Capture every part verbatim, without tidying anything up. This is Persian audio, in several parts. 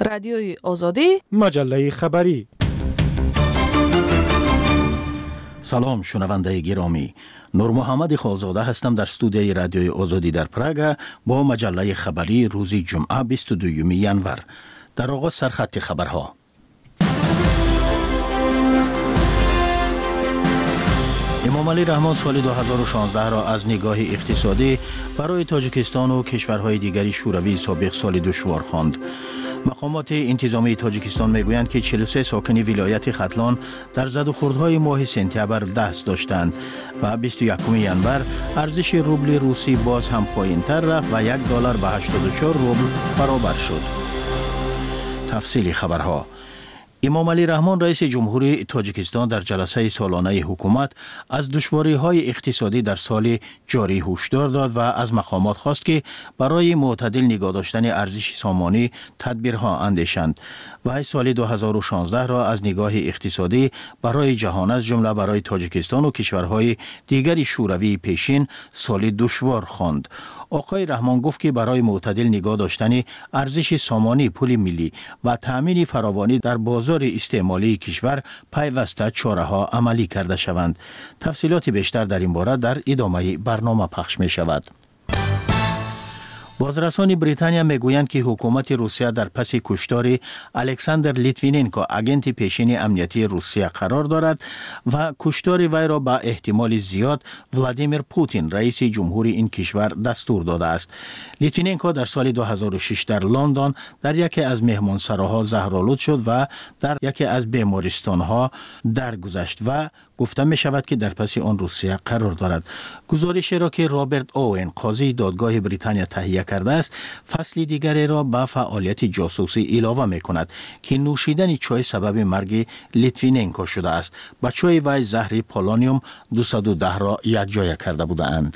رادیوی آزادی، مجله خبری. سلام شنونده گرامی، نور محمد خالزاده هستم در استودیوی رادیوی آزادی در پراگ با مجله خبری روز جمعه بیست و دوم ژانویه. در آغاز سرخط خبرها. امام علی رحمان سال دو هزار و شانزده را از نگاه اقتصادی برای تاجیکستان و کشورهای دیگری شوروی سابق سال دشوار خواند. مقامات انتظامی تاجیکستان میگویند که چهل و سه ساکن ولایت ختلان در زد و خوردهای ماه سپتامبر دست داشتند و بیست و یکم ژانویه ارزش روبل روسی باز هم پایین‌تر رفت و یک دلار به هشتاد و چهار روبل برابر شد. تفصیل خبرها. امام علی رحمان رئیس جمهوری تاجیکستان در جلسه سالانه حکومت از دشواری‌های اقتصادی در سال جاری هشدار داد و از مقامات خواست که برای معتدل نگاه داشتن ارزش سامانی تدبیرها اندیشند و سال دو هزار و شانزده را از نگاه اقتصادی برای جهان از جمله برای تاجیکستان و کشورهای دیگر شوروی پیشین سال دشوار خواند. آقای رحمان گفت که برای معتدل نگاه داشتن ارزش سامانی پول ملی و تأمین فراوانی در بازار استعمالی کشور پیوسته چاره‌ها عملی کرده شوند. تفصیلات بیشتر در این باره در ادامه برنامه پخش می شود. بازرسان بریتانیا میگویند که حکومت روسیه در پس کشتار الکساندر لیتویننکو اگنت پیشین امنیتی روسیه قرار دارد و کشتار وی را به احتمال زیاد ولادیمیر پوتین رئیس جمهوری این کشور دستور داده است. لیتویننکو در سال دو هزار و شش در لندن در یکی از مهمانسراها زهرآلود شد و در یکی از بیمارستانها درگذشت و گفته می شود که در پس آن روسیه قرار دارد. گزارشی را که رابرت اوین قاضی دادگاه بریتانیا تهیه کرده است فصل دیگری را به فعالیت جاسوسی علاوه می کند که نوشیدن چای سبب مرگ لیتویننکو شده است. با چای وی زهر پولونیوم دویست و ده را یکجا کرده بودند.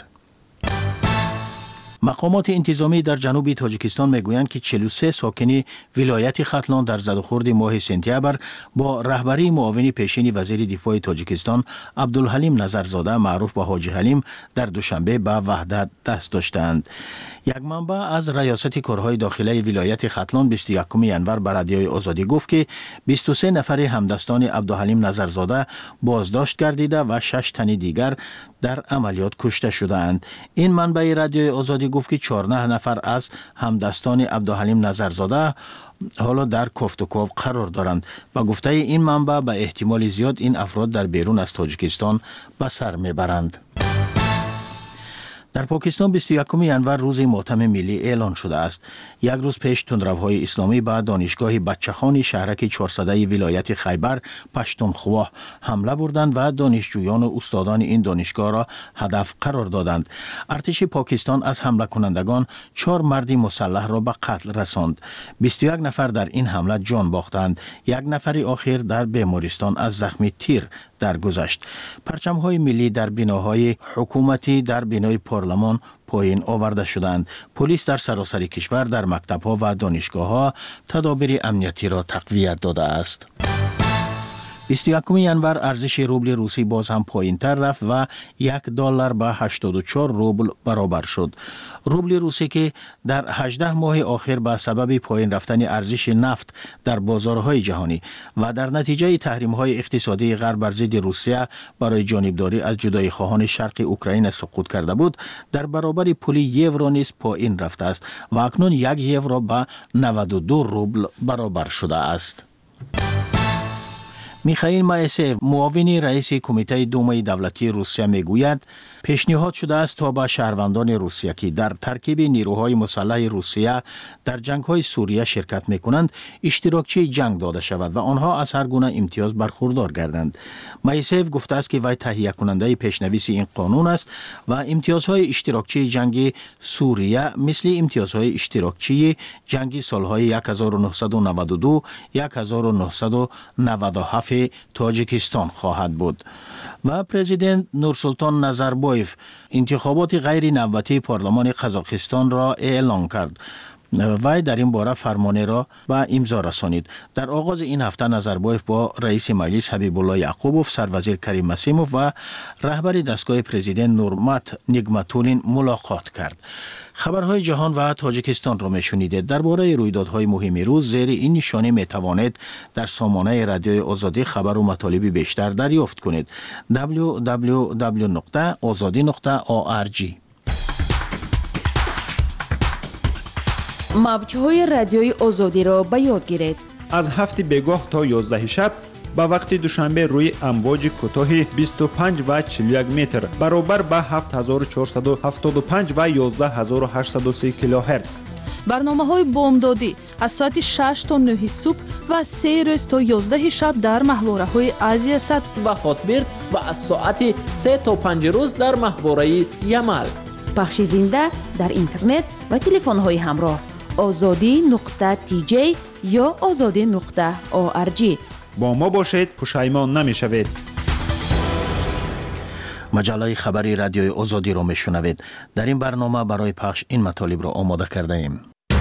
مقامات انتظامی در جنوب تاجیکستان میگویند که چهل و سه ساکن ولایت ختلان در زد و خورد ماه سپتامبر با رهبری معاون پیشین وزیر دفاع تاجیکستان عبدالحلیم نظرزاده معروف به حاجی حلیم در دوشنبه به وحدت دست داشتند. یک منبع از ریاست کارهای داخلی ولایت ختلان بیست و یکم ژانویه به رادیوی آزادی گفت که بیست و سه نفر همدستان عبدالحلیم نظرزاده بازداشت گردیده و شش تن دیگر در عملیات کشته شدند. این منبع رادیوی آزادی گفت که چهارده نفر از همدستان عبدالحلیم نظرزاده حالا در کفت و کاف قرار دارند. با گفته این منبع به احتمال زیاد این افراد در بیرون از تاجیکستان به سر میبرند. در پاکستان بیست و یکم ژانویه روز ماتم ملی اعلان شده است. یک روز پیش تندروهای اسلامی به دانشگاه بچه‌خوان شهرک چهارصده ولایت خیبر پشتونخوا حمله بردند و دانشجویان و استادان این دانشگاه را هدف قرار دادند. ارتش پاکستان از حمله کنندگان چهار مرد مسلح را به قتل رساند. بیست و یک نفر در این حمله جان باختند. یک نفر آخر در بیمارستان از زخم تیر درگذشت. پرچم‌های ملی در بناهای حکومتی در بنای پارلمان پایین آورده شدند. پلیس در سراسر کشور در مکتب‌ها و دانشگاه‌ها تدابیر امنیتی را تقویت داده است. بیست و یکم ژانویه ارزش روبل روسی باز هم پایین‌تر رفت و یک دلار به هشتاد و چهار روبل برابر شد. روبل روسی که در هجده ماه آخر به سبب پایین رفتن ارزش نفت در بازارهای جهانی و در نتیجه تحریم‌های اقتصادی غرب بر ضد روسیه برای جانبداری از جدایی خواهان شرق اوکراین سقوط کرده بود، در برابر پول یورو نیز پایین رفته است و اکنون یک یورو به نود و دو روبل برابر شده است. میخائیل مایسیف معاون رئیس کمیته دومای دولتی روسیه میگوید پیشنهاد شده است تا به شهروندان روسیه که در ترکیب نیروهای مسلح روسیه در جنگ‌های سوریه شرکت میکنند اشتراکچی جنگ داده شود و آنها از هر گونه امتیاز برخوردار گردند. مایسیف گفته است که وی تهیه کننده پیشنویس این قانون است و امتیازهای اشتراکچی جنگ سوریه مثل امتیازهای اشتراکچی جنگ سالهای یک هزار و نهصد و نود و دو یک هزار و نهصد و نود و هفت تاجیکستان خواهد بود. و پرزیدنت نورسولطان نظربایف انتخابات غیر نوبتی پارلمان قزاقستان را اعلان کرد. وی در این باره فرمانه را به امضا رسانید. در آغاز این هفته نظربایف با رئیس مجلس حبیب الله یعقوبوف، سروزیر کریم مسیموف و رهبر دستگاه پرزیدنت نورمات نیگماتولین ملاقات کرد. خبرهای جهان و تاجیکستان را میشنیدید. درباره رویدادهای مهم روز زیر این نشانه میتوانید در سامانه رادیوی آزادی خبر و مطالب بیشتر دریافت کنید. دبلیو دبلیو دبلیو نقطه آزادی نقطه او آر جی. موج‌های رادیوی آزادی را به یاد گیرید. از هفت بگاه تا یازده شب با وقت دوشنبه روی امواج کوتاه بیست و پنج و چهل و یک متر برابر با هفت هزار و چهارصد و هفتاد و پنج و یازده هزار و هشتصد و سی کیلوهرتز. برنامه‌های بامدادی از ساعت شش تا نه صبح و سه روز تا یازده شب در محوره‌های آسیا صد و هاتبرد و از ساعت سه تا پنج روز در محوره یمل. پخش زنده در اینترنت و تلفن‌های همراه آزادی نقطه تی جی یا آزادی نقطه او آر جی. با ما باشید، پشیمان نمی‌شوید. مجله خبری رادیوی آزادی را میشنوید. در این برنامه برای پخش این مطالب را آماده کرده ایم.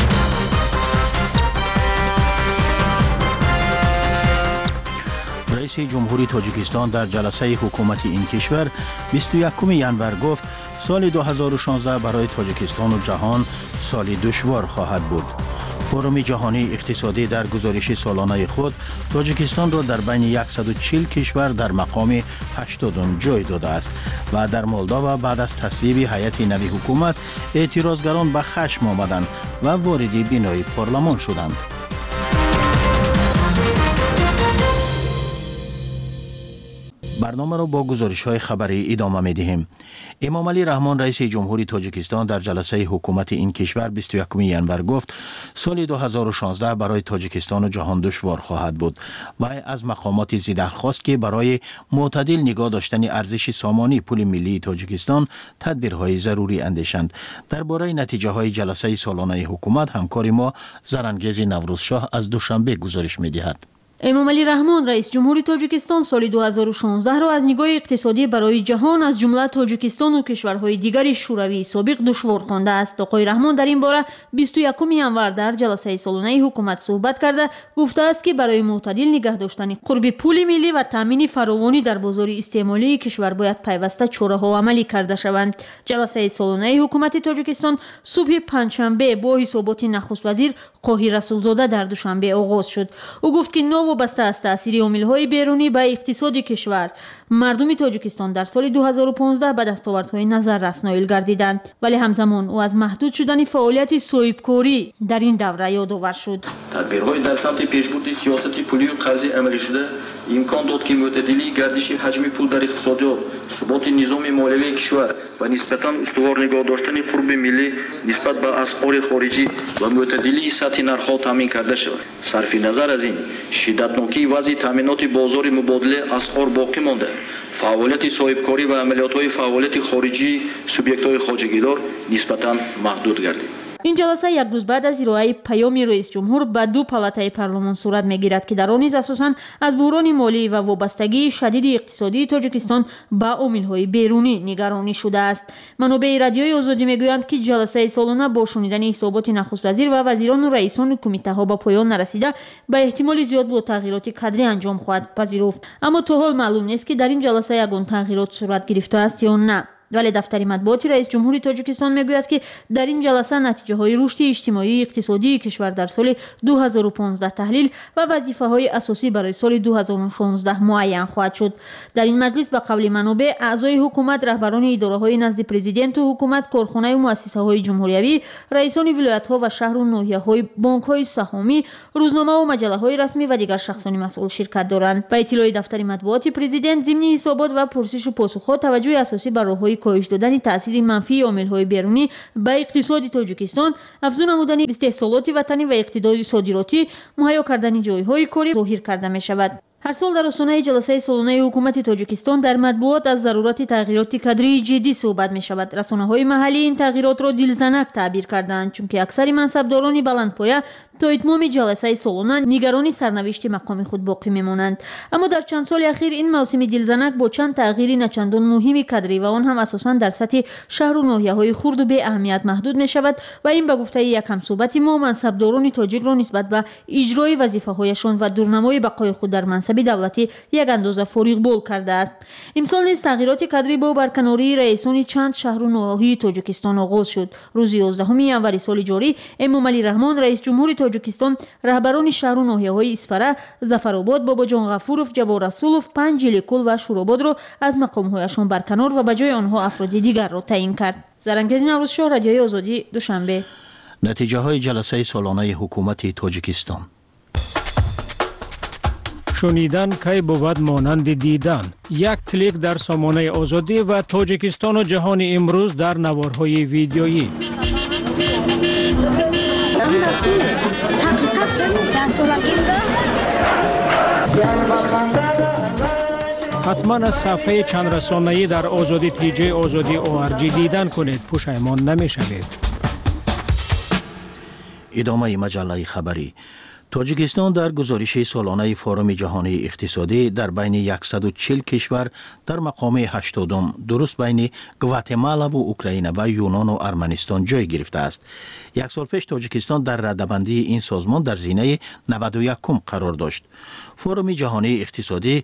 رئیس جمهوری تاجیکستان در جلسه حکومت این کشور بیست و یکم ژانویه گفت سال دو هزار و شانزده برای تاجیکستان و جهان سالی دشوار خواهد بود. فروم جهانی اقتصادی در گزارش سالانه خود تاجیکستان را در بین صد و چهل کشور در مقام هشتادم جای داده است و در مولداوا بعد از تصویب هیئت نوی حکومت اعتراضگران به خشم آمدند و وارد بینای پارلمان شدند. برنامه را با گزارش‌های خبری ادامه می‌دهیم. امام علی رحمان رئیس جمهوری تاجیکستان در جلسه حکومت این کشور بیست و یکم ژانویه گفت سال دو هزار و شانزده برای تاجیکستان و جهان دشوار خواهد بود و از مقامات زیاده خواست که برای معتدل نگاه داشتن ارزش سامانی پول ملی تاجیکستان تدبیرهای ضروری اندیشند. درباره نتیجه‌های جلسه سالانه حکومت همکار ما زرنگیز نوروزشاه از دوشنبه گزارش می‌دهد. امام علی رحمان رئیس جمهوری تاجیکستان سال دو هزار و شانزده را از نگاه اقتصادی برای جهان از جمله تاجیکستان و کشورهای دیگر شوروی سابق دشوار خوانده است. آقای رحمان در این باره بیست و یکم ژانویه در جلسه سالانه حکومت صحبت کرده گفته است که برای معتدل نگه داشتن قرب پول ملی و تامین فراوانی در بازار استعمالی کشور باید پیوسته چاره‌ها عملی کرده شوند. جلسه سالانه حکومت تاجیکستان صبح پنجشنبه با حسابات نخست وزیر قاهی رسولزاده در دوشنبه آغاز شد. او گفت که وابسته است تأثیر عامل‌های بیرونی به اقتصاد کشور. مردم تاجیکستان در سال دو هزار و پانزده به دستاوردهای نظررس نائل گردیدند، ولی همزمان او از محدود شدن فعالیت صاحبکاری در این دوره یادآور شد. تدبیرهای در سمت پیشبرد سیاست پولی و قرضی عملی شده امکان داد که معتدلی گردش حجم پول در اقتصاد، ثبات نظام مالیوی کشور و نسبتاً استوار نگاه داشتن قرب ملی نسبت به اسعار خارجی و معتدلی سطح نرخ‌ها تامین کرده شود. صرف نظر از این شدتناکی وضع تامینات بازار مبادله اسعار باقی مانده. فعالیت صاحبکاری و عملیات‌های فعالیت خارجی سوبیکت‌های خواجگیدار نسبتاً محدود گردید. این جلسه یک روز بعد از ارائه پیام رئیس جمهور به دو پالاتای پارلمان صورت میگیرد که در آن نیز اساساً از بحران مالی و وابستگی شدید اقتصادی تاجیکستان به عامل‌های بیرونی نگرانی شده است. منابع رادیوی آزادی میگویند که جلسه سالانه با شنیدن حسابات نخست وزیر و وزیران و رئیسان کمیته‌ها به پایان نرسیده به احتمال زیاد با تغییرات کادری انجام خواهد پذیرفت، اما تا حال معلوم نیست که در این جلسه یگان تغییرات صورت گرفته است یا نه. ولی دفتر مطبوعات رئیس جمهوری تاجیکستان میگوید که در این جلسه نتیجه های رشد اجتماعی اقتصادی کشور در سال دو هزار و پانزده تحلیل و وظیفه های اساسی برای سال دو هزار و شانزده معین خواهد شد. در این مجلس به قول منابع اعضای حکومت، رهبران اداره های نزد پرزیدنت و حکومت، کارخانه و مؤسسه های جمهوریوی، رئیسان ولایت ها و شهر و ناحیه های بانک های سهامی، روزنامه و مجله های رسمی و دیگر شخصان مسئول شرکت دارند. و اطلاع دفتر مطبوعات پرزیدنت ضمن حسابات و پرسش و پاسخ توجه اساسی بر راههای کاهش دادن تاثیر منفی عامل‌های بیرونی به اقتصاد تاجیکستان، افزون نمودن استحصالات وطنی و اقتدار صادراتی، مهیا کردن جای‌های کاری ظاهر کرده می‌شود. هر سال در آستانه جلسه سالانه حکومت تاجیکستان در مطبوعات از ضرورت تغییرات کادری جدی صحبت می شود. رسانه‌های محلی این تغییرات را دلزنک تعبیر کردند، چون که اکثر منصبداران بلندپایه تا اتمام جلسه سالانه نگران سرنوشت مقام خود باقی میمانند. اما در چند سال اخیر این موسم دلزنک با چند تغییر نچندان مهمی کادری و آن هم اساساً در سطح شهر و ناحیه‌های خرد و به اهمیت محدود می شود و این به گفته یک همصحبت ما منصبداران تاجیک را نسبت به اجرای وظیفه‌هایشان و دورنمای بقای خود در منصب دولتی یک اندازه فارغ بال کرده است. امسال نیز تغییرات کادری با برکناری رئیسان چند شهر و نواحی تاجیکستان آغاز شد. روز یازدهم ینوری سال جاری امامعلی رحمان رئیس جمهور تاجیکستان رهبران شهر و ناحیه‌های اسفره، ظفرآباد، باباجان غفورов، جبار رسولov، پنجلیکل و شورآباد را از مقام‌هایشان برکنار و به جای آنها افراد دیگر را تعیین کرد. زرنگزی نوروزشاه، رادیوی آزادی، دوشنبه. نتیجه های جلسه سالانه حکومت تاجیکستان. شنیدن کی بود مانند دیدن. یک کلیک در سامانه آزادی و تاجیکستان و جهان امروز در نوارهای ویدیویی. حتما از صفحه چند رسانه‌ای در آزادی تی جی آزادی او آر جی دیدن کنید، پشیمان نمی‌شوید. ادامه مجله خبری. تاجیکستان در گزارش سالانه فورم جهانی اقتصادی در بین صد و چهل کشور در مقام هشتادم درست بین گواتمالا و اوکراین و یونان و ارمنستان جای گرفته است. یک سال پیش تاجیکستان در رده‌بندی این سازمان در زینه نود و یکم قرار داشت. فورم جهانی اقتصادی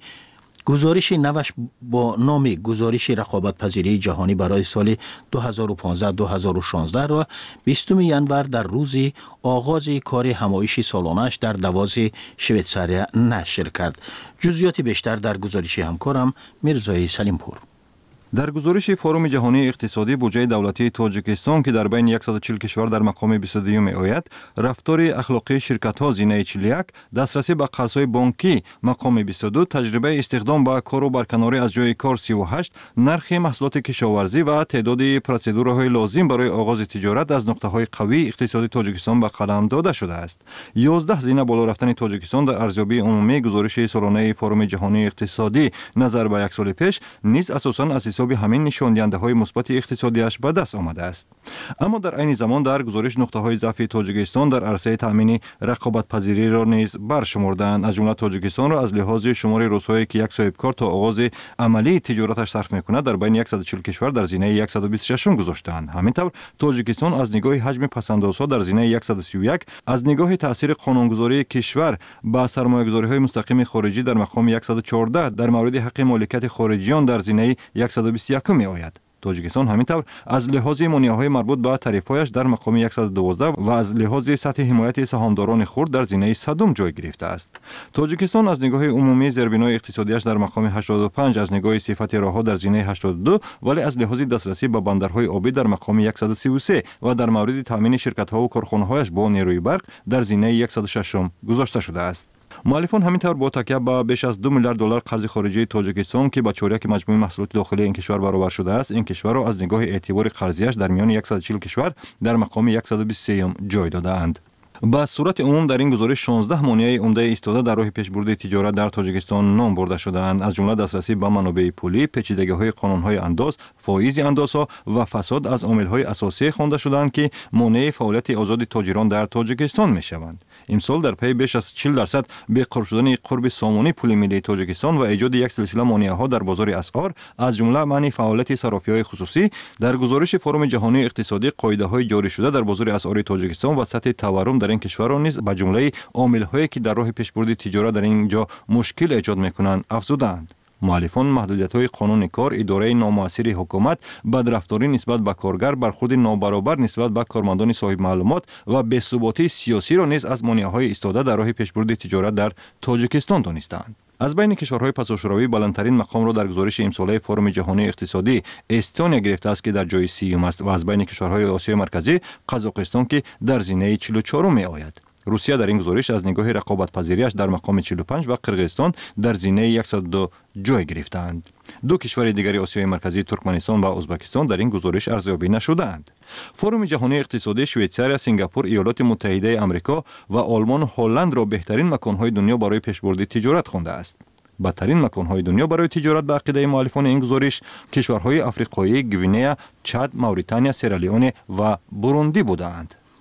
گزارش نوش با نام گزارش رقابت‌پذیری جهانی برای سال دو هزار و پانزده دو هزار و شانزده را بیستم ینور در روز آغاز کار همایش سالانش در دواز شویتساریا نشر کرد. جزئیات بیشتر در گزارش همکارم میرزای سلیمپور. در گزارش فورم جهانی اقتصادی بودجه دولتی تاجیکستان که در بین صد و چهل کشور در مقام بیست و دو می آید، رفتار اخلاقی شرکت‌ها زینه چهل و یک، دسترسی به قرض‌های بانکی مقام بیست و دو، تجربه استخدام با کار و برکناری از جای کار سی و هشت، نرخ محصولات کشاورزی و تعداد پروسیدورهای لازم برای آغاز تجارت از نقطه‌های قوی اقتصادی تاجیکستان به قلم داده شده است. یازده زینه بالا رفتن تاجیکستان در ارزیابی عمومی گزارش سالانه فورم جهانی اقتصادی نظر به یک سال پیش نیز اساساً از به همین نشانده‌های مثبت اقتصادیش به دست آمده است. اما در عین زمان در گزارش نقطه‌های ضعف تاجیکستان در عرصه تامین رقابت‌پذیری را نیز برشمردند. از جمله تاجیکستان را از لحاظ شمار روزهایی که یک صاحب کار تا آغاز عملی تجارتش صرف می‌کند در بین صد و چهل کشور در زینه صد و بیست و شش گذاشتند. همینطور تاجیکستان از نگاه حجم پس‌اندازها در زینه صد و سی و یک، از نگاه تاثیر قانونگذاری کشور با سرمایه‌گذاری‌های مستقیم خارجی در مقام صد و چهارده، در مورد حق مالکیت خارجیان در زینه صد و بیست و یک می آید. تاجیکستان همینطور از لحاظ مانی‌های مربوط به تعرفه‌اش در مقام صد و دوازده و از لحاظ سطح حمایت سهامداران خرد در زینه صدم جای گرفته است. تاجیکستان از نگاه عمومی زیربنای اقتصادیش در مقام هشتاد و پنج، از نگاه صفت راه‌ها در زینه هشتاد و دو، ولی از لحاظ دسترسی به بندرهای آبی در مقام صد و سی و سه و در مورد تامین شرکت‌ها و کارخانه‌هایش با نیروی برق در زینه صد و شش گذاشته شده است. مؤلفان همینطور با تکیه به بیش از دو میلیارد دلار قرض خارجی تاجیکستان که به چهارک مجموع محصولات داخلی این کشور برابر شده است، این کشور را از نگاه اعتبار قرضیش در میان صد و چهل کشور در مقام صد و بیست و سه جای داده‌اند. با صورت عموم در این گزارش شانزده مانع عمده ایستاده در راه پیشبرد تجارت در تاجیکستان نام برده شده‌اند، از جمله دسترسی به منابع پولی، پیچیدگی‌های قانون‌های انداز، فایز اندازها و فساد از عامل‌های اساسی خوانده شده‌اند که مانع فعالیت آزاد تاجران در تاجیکستان می‌شوند. امسال در پی بیش از چهل درصد بی‌قرار شدن قرب سامانه پول ملی تاجیکستان و ایجاد یک سلسله مانع‌ها در بازار اسعار، از جمله منع فعالیت صرافی‌های خصوصی، در گزارش فورم جهانی اقتصادی قاعده‌های جاری شده در بازار اسعار تاجیکستان و سطح تورم در این کشور را نیز به جمله عامل‌هایی که در راه پیشبرد تجارت در اینجا مشکل ایجاد می‌کنند افزودند. مؤلفان محدودیت‌های قانون کار، اداره نامؤثر حکومت، بدرفتاری نسبت به کارگر، برخورد نابرابر نسبت به کارمندان صاحب معلومات و بی‌ثباتی سیاسی را نیز از مانع‌های ایستاده در راه پیشبرد تجارت در تاجیکستان دانستند. از بین کشورهای پساشوروی بلندترین مقام را در گزارش امساله فورم جهانی اقتصادی استونیا گرفته است که در جای سیوم است و از بین کشورهای آسیای مرکزی قزاقستان که در زینه چهل و چهار می آید. روسیه در این گزارش از نگاه رقابت‌پذیریش در مقام چهل و پنج و قرقیزستان در زینه صد و دو جای گرفتند. دو کشور دیگر آسیای مرکزی ترکمنستان و ازبکستان در این گزارش ارزیابی نشده‌اند. فورم جهانی اقتصادی شویتساریا، سنگاپور، ایالات متحده آمریکا و آلمان هلند را بهترین مکان‌های دنیا برای پیشبرد تجارت خوانده است. بدترین مکان‌های دنیا برای تجارت به عقیده مؤلفان این گزارش کشورهای آفریقایی گوینه، چاد، موریتانیا، سیرالیون و بوروندی بودند.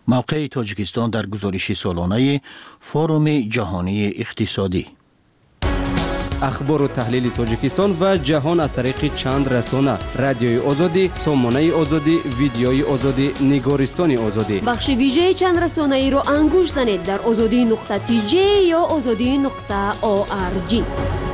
موقع تاجیکستان در گزارش سالانه فروم جهانی اقتصادی. اخبار و تحلیل تاجیکستان و جهان از طریق چند رسانه: رادیوی آزادی، سامانه آزادی، ویدیوی آزادی، نگارستان آزادی. بخش ویژه چند رسانه ای را انگوش زنید در آزادی نقطه تی جی یا آزادی نقطه او آر جی.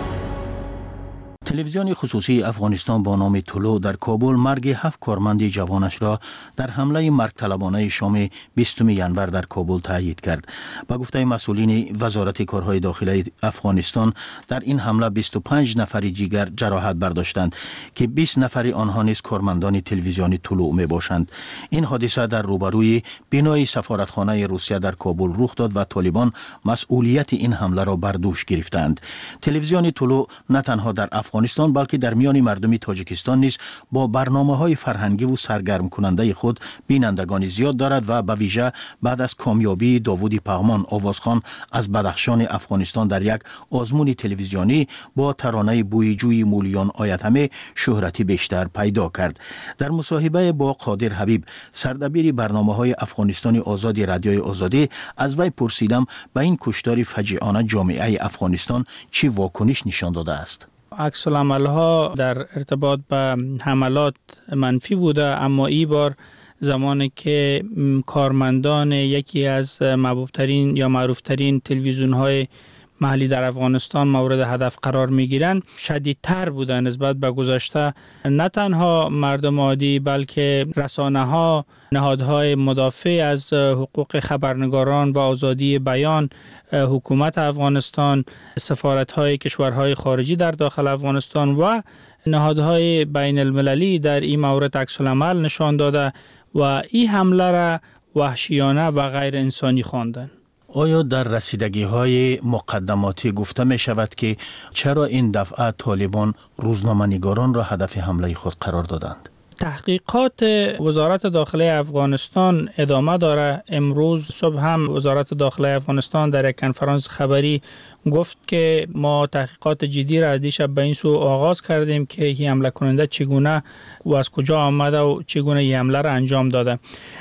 تلویزیون خصوصی افغانستان با نام طلوع در کابل مرگ هفت کارمند جوانش را در حمله مرگ طلبانه شام بیستم ژانویه در کابل تایید کرد. با گفته مسئولین وزارت کارهای داخلی افغانستان، در این حمله بیست و پنج نفر دیگر جراحت برداشتند که بیست نفر آنها نیز کارمندان تلویزیون طلوع می باشند. این حادثه در روبروی بنای سفارتخانه روسیه در کابل رخ داد و طالبان مسئولیت این حمله را بر دوش گرفتند. تلویزیون طلوع نه تنها در افغانستان بلکه در میان مردمی تاجیکستان نیز با برنامه‌های فرهنگی و سرگرم کننده خود بینندگان زیاد دارد و به ویژه بعد از کامیابی داوود پغمان آوازخوان از بدخشان افغانستان در یک آزمون تلویزیونی با ترانه بوی جوی مولیان آیت همه شهرتی بیشتر پیدا کرد. در مصاحبه با قادر حبیب، سردبیر برنامه‌های افغانستان آزادی رادیوی آزادی، از وی پرسیدم به این کشتار فجیعانه جامعه افغانستان چی واکنش نشان داده است. عکس العمل ها در ارتباط به حملات منفی بوده، اما این بار زمانی که کارمندان یکی از محبوبترین یا معروفترین تلویزیون های محلی در افغانستان مورد هدف قرار می گیرند، شدیدتر بوده نسبت به گذشته. نه تنها مردم عادی بلکه رسانه ها، نهادهای مدافع از حقوق خبرنگاران و آزادی بیان، حکومت افغانستان، سفارت های کشورهای خارجی در داخل افغانستان و نهادهای بین المللی در این مورد عکس العمل نشان داده و این حمله را وحشیانه و غیر انسانی خواندند. آیا در رسیدگی های مقدماتی گفته می شود که چرا این دفعه طالبان روزنامه‌نگاران را هدف حمله خود قرار دادند؟ تحقیقات وزارت داخلی افغانستان ادامه داره. امروز صبح هم وزارت داخلی افغانستان در یک کنفرانس خبری گفت که ما تحقیقات جدی را دیشب به این سو آغاز کردیم که این حمله کننده چگونه و از کجا آمده و چگونه این حمله را انجام داده.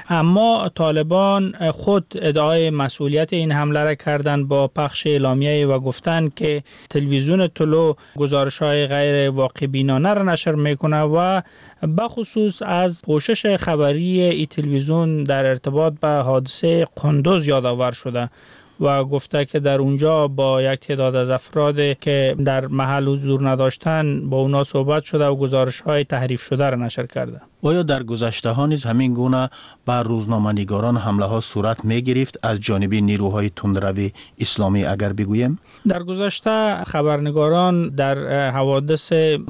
اما طالبان خود ادعای مسئولیت این حمله را کردند با پخش اعلامیه و گفتند که تلویزیون طلوع گزارش‌های غیر واقع بینانه را نشر میکنه و بخصوص از پوشش خبری ای تلویزیون در ارتباط به حادثه قندوز یادآور شده و گفته که در اونجا با یک تعداد از افراد که در محل حضور نداشتن با اونا صحبت شده و گزارش‌های تحریف شده را نشر کرده. آیا در گذشته ها نیز همین گونه بر روزنامه‌نگاران حمله ها صورت می گرفت از جانب نیروهای تندروی اسلامی اگر بگویم؟ در گذشته خبرنگاران در حوادث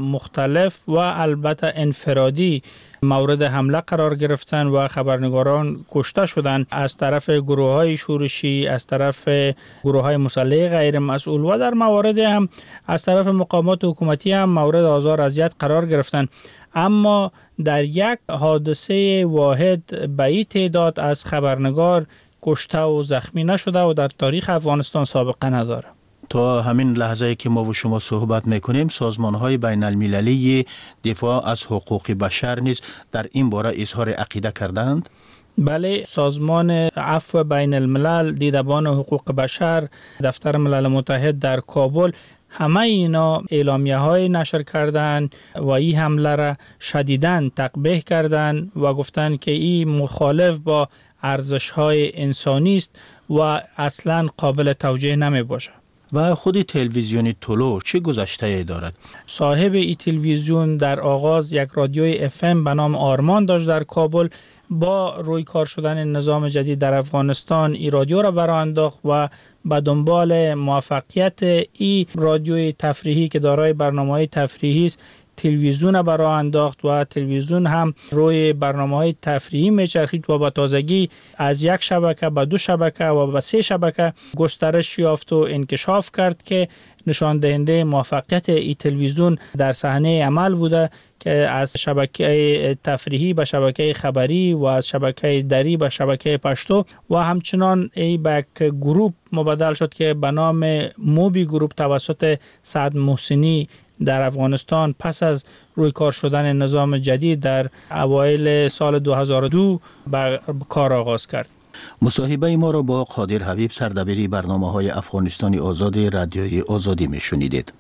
مختلف و البته انفرادی مورد حمله قرار گرفتن و خبرنگاران کشته شدند از طرف گروه‌های شورشی، از طرف گروه‌های مسلح غیر مسئول و در موارد هم از طرف مقامات حکومتی هم مورد آزار اذیت قرار گرفتند. اما در یک حادثه واحد به این تعداد از خبرنگار کشته و زخمی نشده و در تاریخ افغانستان سابقه نداره. تا همین لحظه که ما و شما صحبت میکنیم سازمان‌های بین المللی دفاع از حقوق بشر نیز در این باره اظهار عقیده کردند؟ بله، سازمان عفو بین الملل، دیدبان حقوق بشر، دفتر ملل متحد در کابل، همه اینا اعلامیه های نشر کردند و این حمله را شدیداً تقبیح کردند و گفتند که این مخالف با ارزش های انسانی است و اصلاً قابل توجیه نمی باشد. و خود تلویزیون طلوع چه گذشته دارد؟ صاحب این تلویزیون در آغاز یک رادیوی اف ام به نام آرمان داشت در کابل. با روی کار شدن نظام جدید در افغانستان این رادیو را برآ انداخت و به دنبال موفقیت این رادیوی تفریحی که دارای برنامه‌های تفریحی است تلویزیون برای انداخت و تلویزیون هم روی برنامه‌های تفریحی میچرخید و با تازگی از یک شبکه به دو شبکه و به سه شبکه گسترش یافت و انکشاف کرد که نشان دهنده موفقیت این تلویزیون در صحنه عمل بوده که از شبکه تفریحی به شبکه خبری و از شبکه دری به شبکه پشتو و همچنان ای به یک گروه مبدل شد که به نام موبی گروپ توسط سعد محسنی در افغانستان پس از روی کار شدن نظام جدید در اوایل سال دو هزار و دو به کار آغاز کرد. مصاحبه ما را با قادر حبیب سردبیر برنامه‌های افغانستان آزاد رادیوی آزادی میشنیدید.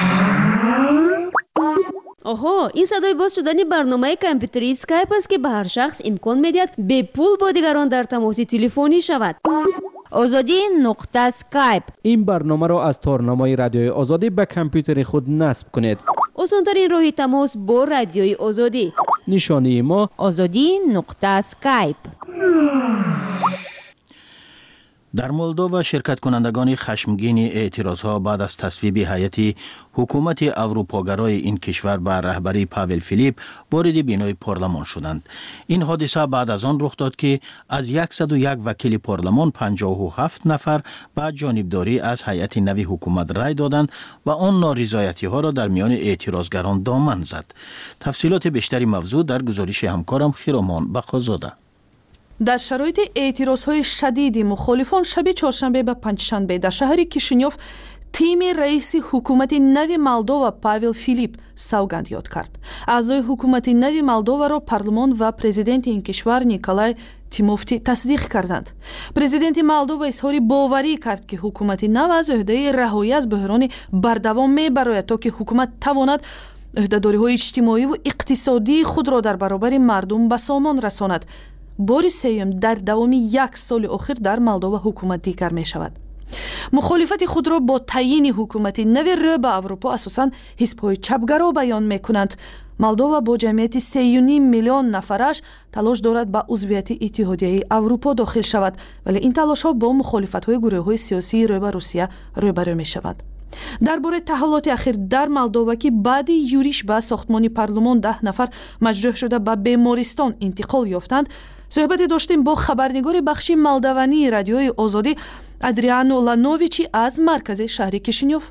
آها، این صدای باز شدن برنامه کامپیوتری اسکایپ است که به هر شخص امکان میدهد به پول با دیگران در تماس تلفنی شود. آزادی نقطه اسکایپ. این برنامه را از تارنمای رادیوی آزادی به کامپیوتر خود نصب کنید. آسان‌ترین راه تماس با رادیوی آزادی. نشانی ما آزادی نقطه اسکایپ. در مولدووا شرکت کنندگان خشمگین اعتراضها بعد از تصویب هیئت حکومت اروپاگرای این کشور به رهبری پاول فیلیپ وارد بینای پارلمان شدند. این حادثه بعد از آن رخ داد که از صد و یک وکیل پارلمان پنجاه و هفت نفر به جانبداری از هیئت نوی حکومت رای دادند و آن نارضایتی ها را در میان اعتراضگران دامن زد. تفصیلات بیشتری موضوع در گزارش همکارم خیرامان بقازاده. در شرایط اعتراضهای شدید مخالفان شب چهارشنبه به پنجشنبه در شهر کیشینیوف تیم رئیس حکومت نوی مولدووا پاول فیلیپ سوگند یاد کرد. اعضای حکومت نوی مولدووا را پارلمان و پرزیدنت این کشور نیکولای تیموفتی تصدیق کردند. پرزیدنت مولدووا اظهار باوری کرد که حکومت نو از عهده رهایی از بحران بردوام میبراید تا که حکومت تواند عهده‌داری‌های اجتماعی و اقتصادی خود را در برابر مردم به سامان رساند. باری سوم در دوام یک سال آخر در مولدووا حکومت دیگر می شود. مخالفت خود را با تعیین حکومت نوی رو به اروپا اساساً حزب‌های چپگرا بیان می کنند. مولدووا با جمعیت سه و نیم میلیون نفرش تلاش دارد به عضویت اتحادیه اروپا داخل شود، ولی این تلاش ها با مخالفت‌های گروه‌های سیاسی رو به روسیه روبرو می شود. درباره تحولات اخیر در مولدووا که بعد یوریش به ساختمان پارلمان ده نفر مجروح شده به بیمارستان انتقال یافتند صحبت داشتیم با خبرنگار بخش مولدوانی رادیوی آزادی ادریانو لانوویچی از مرکز شهر کیشینیوف.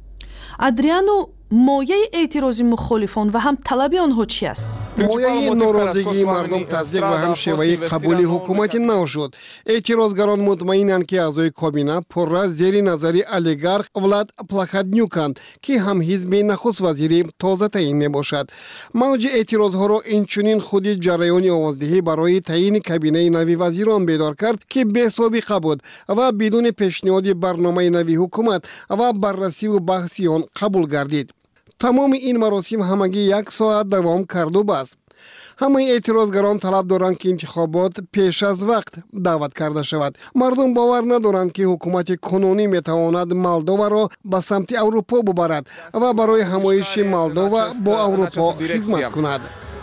ادریانو، مایه اعتراض مخالفان و هم طلب آنها چی است؟ مایه ناراضگی مردم تصدیق و هم شیوه قبول حکومت نو شد. اعتراضگران مطمئنند که اعضای کابینه پرره زیر نظر اولیگارخ ولاد پلاخاتنیوکند که هم حزب نخست وزیر تازه تعیین می باشد. موج اعتراضها را اینچنین خود جریان آوازدهی برای تعیین کابینه نوی وزیران بیدار کرد که بی سابقه بود و بدون پیشنهاد برنامه نوی حکومت و بررسی و بحث آن قبول گردید. تمام این مراسم همگی یک ساعت دوام کرده است. همه اعتراضگران طلب دارند که انتخابات پیش از وقت دعوت کرده شود. مردم باور ندارند که حکومت کنونی میتواند مولدووا را به سمت اروپا ببرد و برای همایش مولدووا با اروپا خدمت کند.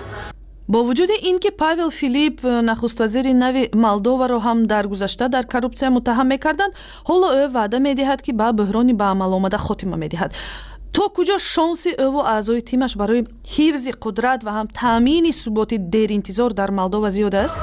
با وجود اینکه پاول فیلیپ نخست وزیر نوی مولدووا را هم در گذشته در کروپسیا متهم می‌کردند، حالا او وعده می‌دهد که به بحران به عمل آمده خاتمه می‌دهد. تا کجا شانس او و اعضای تیمش برای حفظ قدرت و هم تامین ثبات دیر انتظار در مولدووا زیاد است؟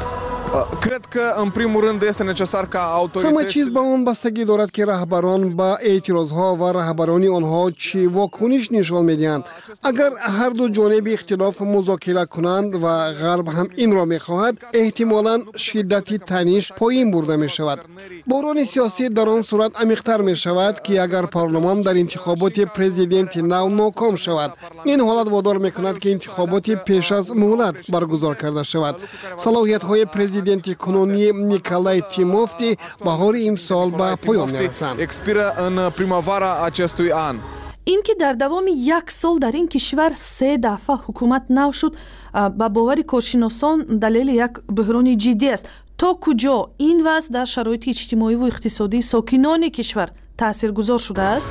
Cred că în primul rând este necesar ca autoritățile همه چیز به آن بستگی دارد که رهبران با اعتراضها و رهبرانی آنها چی واکنش نشان میدهند. اگر هر دو جانب اختلاف مذاکره کنند و غرب هم این را میخواهد، احتمالاً شدت تنش پایین برده می شود. بحران سیاسی در آن صورت عمیق‌تر می شود که اگر پارلمان در انتخابات پرزیدنت نو ناکام شود، این حالت وادار می کند که انتخابات پیش از مهلت برگزار کرده شود. صلاحیت های پرزیدنت کنونی نیکولای تیموفتی بهار امسال به پایان میرسند. expiră în primăvara acestui an. این که در دوام یک سال در این کشور سه دفعه حکومت نو شد با باور کارشناسان دلیل یک بحران جدی است. تا کجا این وضع در شرایط اجتماعی و اقتصادی ساکنان کشور تاثیرگذار شده است؟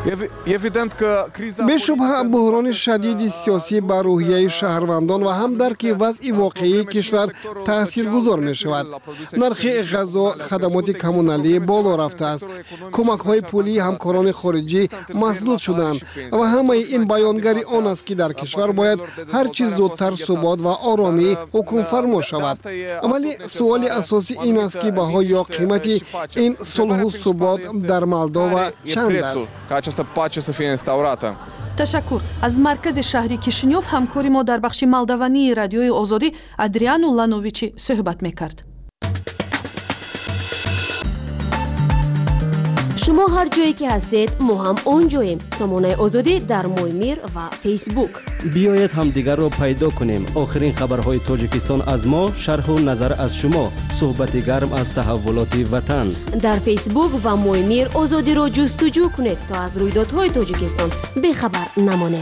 به شبه بحران شدید سیاسی بر روحیه شهروندان و هم درک وضع واقعی کشور تاثیرگذار می شود. نرخ غذا، خدمات کمونالی بالا رفته است. کمک های پولی همکاران خارجی مسدود شدند و همه این بیانگری آن است که در کشور باید هر چیز زودتر ثبات و آرامی حکم فرما شود. ولی سوال اساسی این است که بهای یا قیمت این صلح و ثبات در مولدووا چند است؟ această pace să fie instaurată. تشکر. از مرکز شهری کیشینیوف همکاری ما در بخش مولدوانی رادیوی آزادی ادریانو لانوویچی صحبت میکرد. شما هر جایی که هستید ما هم اونجاییم. سامانه آزادی در مویمیر و فیسبوک. بیایید هم دیگر رو پیدا کنیم. آخرین خبرهای تاجیکستان از ما، شرح و نظر از شما، صحبت گرم از تحولات وطن. در فیسبوک و مویمیر آزادی رو جستجو کنید تا از رویدادهای تاجیکستان بخبر نمانید.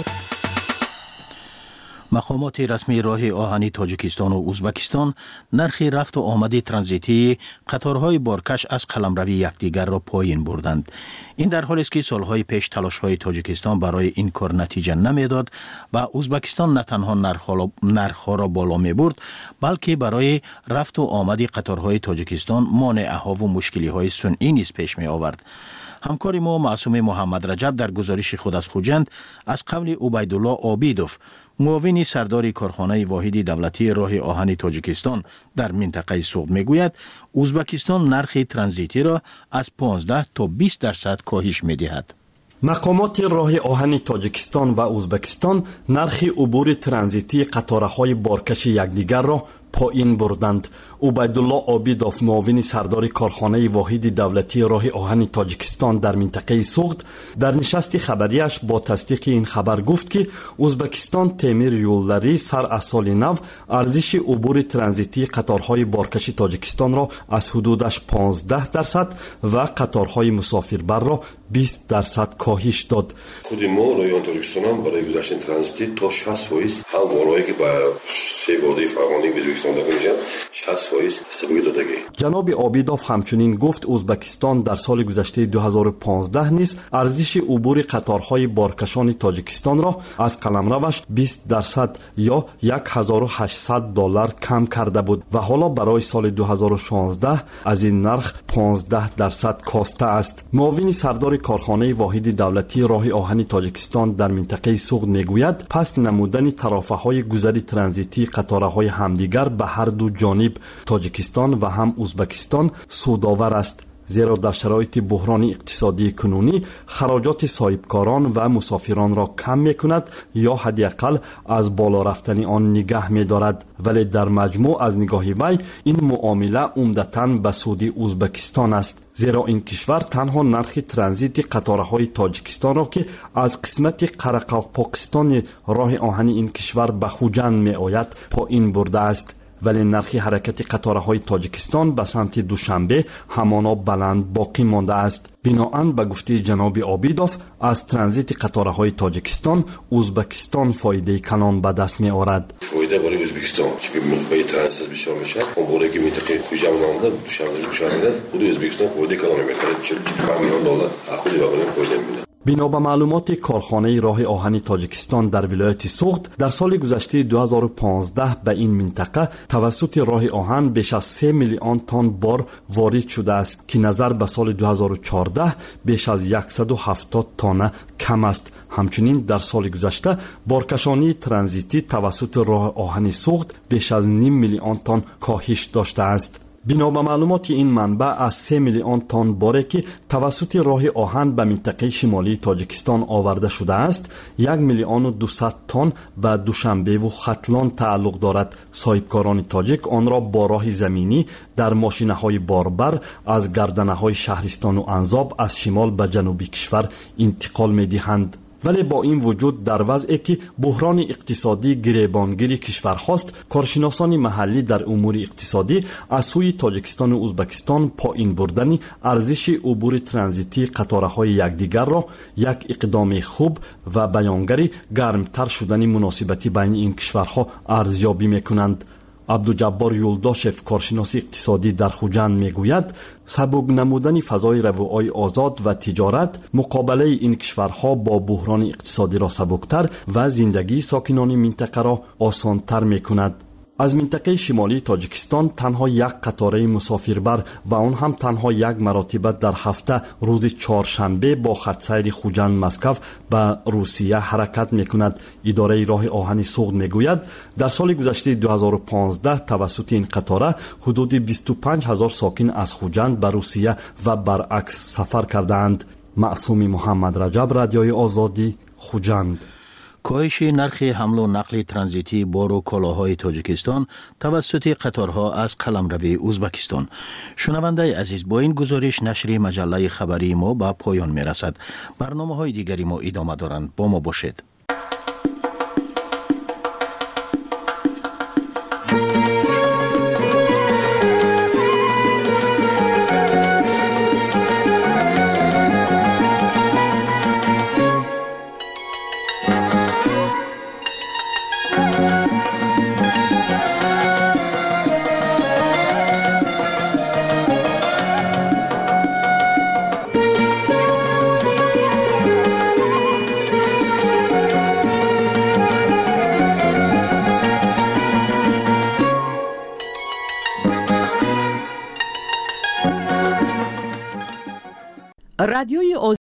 مقامات رسمی راه آهنی تاجیکستان و ازبکستان نرخ رفت و آمد ترانزیتی قطارهای بارکش از قلمروی یکدیگر را پایین بردند. این در حالی است که سالهای پیش تلاش‌های تاجیکستان برای این کار نتیجه نمیداد و ازبکستان نه تنها نرخ‌ها را بالا می‌برد بلکه برای رفت و آمد قطارهای تاجیکستان مانع‌ها و مشکلی‌های صنعی نیز پیش می‌آورد. همکار ما معصوم محمد رجب در گزارش خود از خوجند از قول عبیدالله عابیدوف، معاون سردار کارخانه واحد دولتی راه آهن تاجیکستان در منطقه سوغد میگوید ازبکستان نرخ ترانزیتی را از پانزده تا بیست درصد کاهش میدهد. مقامات راه آهن تاجیکستان و ازبکستان نرخ عبور ترانزیتی قطارهای بارکش یکدیگر را پایین بردند. عبیدالله عابیدوف، معاون سردار کارخانه واحد دولتی راه آهن تاجیکستان در منطقه سوغد، در نشست خبریش با تصدیق این خبر گفت که ازبکستان تعمیر یولداری سر از سال نو ارزش عبور ترانزیتی قطارهای بارکش تاجیکستان را از حدودش پانزده درصد و قطارهای مسافربر را بیست درصد کاهش داد. خود ما راه آهن تاجیکستان هم برای گذشتن ترانزیتی تا شصت درصد هم مالایی که با سه واده فرماندهی ازبکستان داخل میشن شصت درصد سبوی دادگی. جناب عابیدوف همچنین گفت ازبکستان در سال گذشته دو هزار و پانزده نیز ارزش عبور قطارهای بارکشان تاجیکستان را از قلمروش بیست درصد یا هزار و هشتصد دلار کم کرده بود و حالا برای سال دو هزار و شانزده از این نرخ پانزده درصد کاسته است. معاون سردار کارخانه واحد دولتی راه آهن تاجیکستان در منطقه سوغد میگوید پس نمودن طرفهای گذر ترانزیتی قطارهای همدیگر به هر دو جانب تاجیکستان و هم ازبکستان سودآور است، زیرا در شرایط بحران اقتصادی کنونی خراجات صاحبکاران و مسافران را کم می کند یا حداقل از بالا رفتن آن نگه می دارد. ولی در مجموع از نگاه وی این معامله عمدتاً به سود ازبکستان است، زیرا این کشور تنها نرخ ترانزیت قطارهای تاجیکستان را که از قسمت قرقلپاکستان راه آهن این کشور به خوجند می آید پایین برده است، ولی نرخ حرکت قطارهای تاجیکستان به سمت دوشنبه همانا بلند باقی مانده است. بناهن به گفته جناب عابیدوف از ترانزیت قطارهای تاجیکستان ازبکستان فایده کلان به دست می آورد. فایده برای ازبکستان چون به ترانزیت بسیار میشه، اون بالا که منطقه خوجند نامده دوشنبه دوشنبه خود ازبکستان فایده کلان میکنه، چهل و پنج میلیون دلار خود به فایده میده. بنا به معلومات کارخانه راه آهن تاجیکستان در ولایت سوغد در سال گذشته دو هزار و پانزده به این منطقه توسط راه آهن بیش از سه میلیون تن بار وارد شده است که نظر به سال دو هزار و چهارده بیش از صد و هفتاد تن کم است. همچنین در سال گذشته بارکشانی ترانزیتی توسط راه آهن سوغد بیش از نیم میلیون تن کاهش داشته است. بنا به معلومات این منبع از سه میلیون تن باری که توسط راه آهن به منطقه شمالی تاجیکستان آورده شده است، یک میلیون و دویست تن به دوشنبه و ختلان تعلق دارد. صاحبکاران تاجیک آن را با راه زمینی در ماشینه‌های باربر از گردنه‌های شهرستان و انزاب از شمال به جنوب کشور انتقال می‌دهند. ولی با این وجود در وضعی که بحران اقتصادی گریبانگیر کشور هاست، کارشناسان محلی در امور اقتصادی از سوی تاجیکستان و ازبکستان پایین بردن ارزش عبور ترانزیتی قطارهای یکدیگر را یک اقدام خوب و بیانگر گرمتر شدن مناسبتی بین این کشورها ارزیابی میکنند. عبدالجبار یولداشف، کارشناس اقتصادی در خوجند میگوید سبک نمودن فضای رفوهای آزاد و تجارت مقابله این کشورها با بحران اقتصادی را سبکتر و زندگی ساکنان منطقه را آسانتر میکند. از منطقه شمالی تاجیکستان تنها یک قطاره مسافربر و آن هم تنها یک مرتبه در هفته روز چهارشنبه با خط سیر خوجند مسکو به روسیه حرکت میکند. اداره راه آهن سوغد میگوید در سال گذشته دو هزار و پانزده توسط این قطاره حدود بیست و پنج هزار ساکن از خوجند به روسیه و برعکس سفر کردند. معصوم محمد رجب، رادیوی آزادی، خوجند. کاهش نرخ حمل و نقل ترانزیتی بار و کالاهای تاجیکستان توسط قطارها از قلمرو ازبکستان. شنونده عزیز، با این گزارش نشر مجله خبری ما به پایان می رسد. برنامه های دیگری ما ادامه دارند. با ما باشید. رادیوی